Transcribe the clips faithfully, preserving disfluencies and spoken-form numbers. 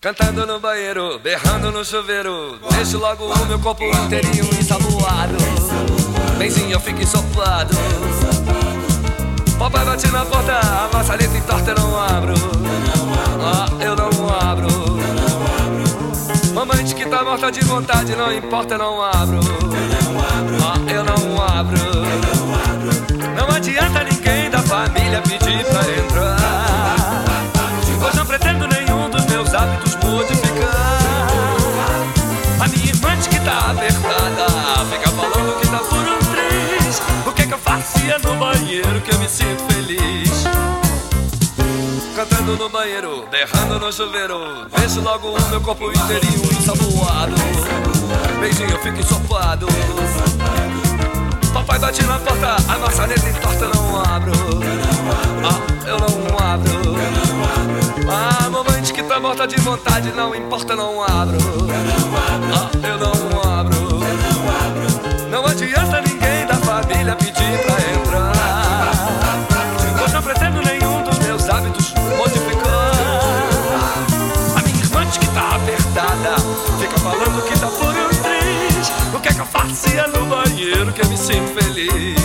Cantando no banheiro, berrando no chuveiro, deixo logo o meu corpo inteirinho ensaboado. Benzinho, eu fico ensopado. Papai bate na porta, a maçaneta entorta, eu não abro. Ah, eu não abro. Mamãe diz que tá morta de vontade, não importa, eu não abro. Ah, eu não abro. Não adianta ninguém da família pedir pra entrar, pois não pretendo nenhum dos meus hábitos modificar. A minha irmã diz que tá apertada, fica falando que tá por um triz. O que é que eu fazia no banheiro que eu me sinto feliz? Cantando no banheiro, berrando no chuveiro, deixo logo o meu corpo inteirinho ensaboado. Beijinho, eu fico ensopado. Papai bate na porta, a maçaneta entorta, eu não abro. Ah, eu não abro. Ah, mamãe diz que tá morta de vontade, não importa, não abro. Ah, eu não abro. Não adianta ninguém da família pedir pra entrar, pois não pretendo nenhum dos meus hábitos modificar. A minha irmã diz que tá apertada, fica falando que tá por um triz. O que é que eu fazia no banheiro que eu me sinto feliz?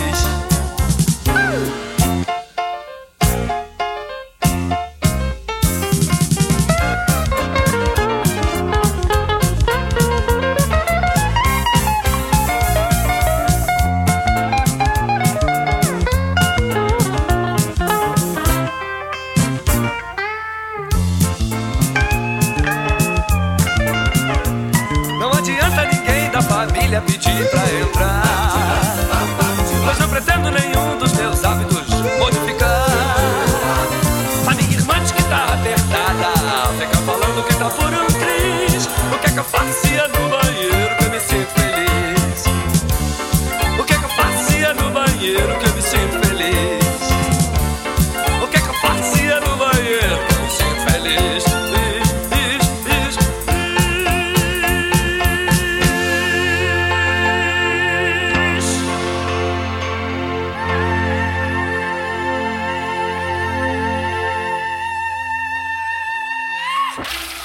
Família pedir pra entrar, pois não pretendo nenhum dos meus hábitos modificar. A minha irmã diz que tá apertada, fica falando que tá por um triz. O que é que eu fazia no banheiro que eu me sinto feliz? O que é que eu fazia no banheiro que eu me sinto feliz? O que é que eu fazia no banheiro que eu me sinto feliz? You